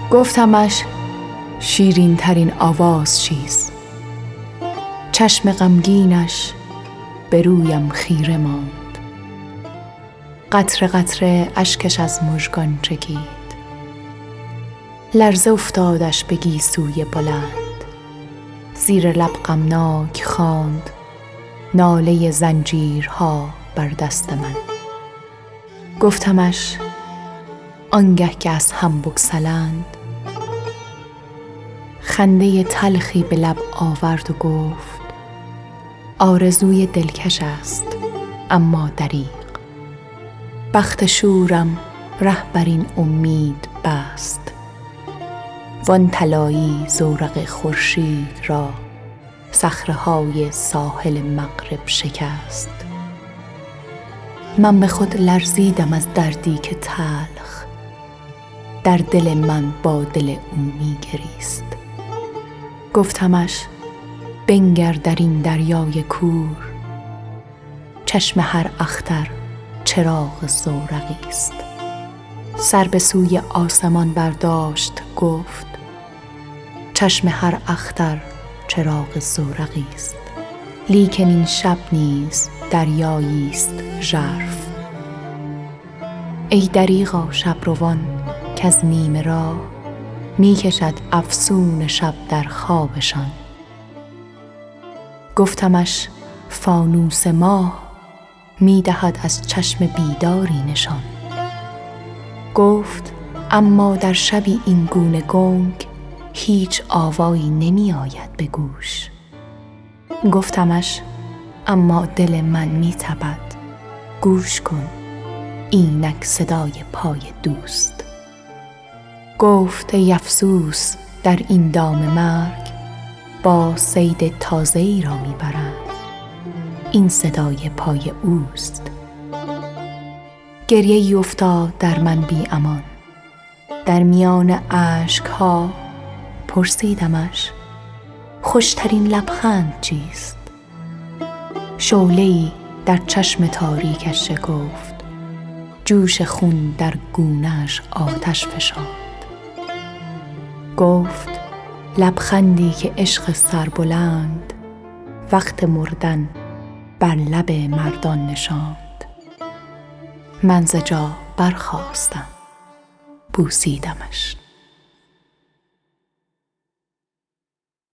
گفتمش شیرین ترین آواز چیست. چشم غمگینش به رویم خیره ماند. قطره قطره اشکش از مژگان چکید. لرزه افتادش به گیسوی بلند. زیر لب غمناک خواند ناله زنجیرها بر دست من. گفتمش آنگه که از هم بگسلند، خنده تلخی به لب آورد و گفت آرزوی دلکش است اما دریغ. بخت شورم ره بر این امید بست، وان طلایی زورق خورشید را صخره‌های ساحل مغرب شکست. من به خود لرزیدم از دردی که تلخ در دل من با دل او می گریست. گفتمش بنگر در این دریای کور، چشم هر اختر چراغ زورقی است. سر به سوی آسمان برداشت گفت چشم هر اختر چراغ زورقی است. لیکن این شب نیز دریایی است ژرف. ای دریغا شبروان کز نیمه راه می کشد افسون شب در خوابشان. گفتمش فانوس ماه می دهد از چشم بیداری نشان. گفت اما در شبی این گونه گنگ هیچ آوایی نمی آید به گوش. گفتمش اما دل من می تپد، گوش کن اینک صدای پای دوست. گفت ای افسوس در این دام مرگ، با صید تازه‌ای را می برند، این صدای پای اوست. گریه‌ای افتاد در من بی امان. در میان اشک‌ها پرسیدمش خوشترین لبخند چیست؟ شعله‌ای در چشم تاریکش شکفت. جوش خون در گونه‌اش آتش فشاند. گفت لبخندی که عشق سربلند وقت مردن بر لب مردان نشاند. من ز جا برخاستم، بوسیدمش.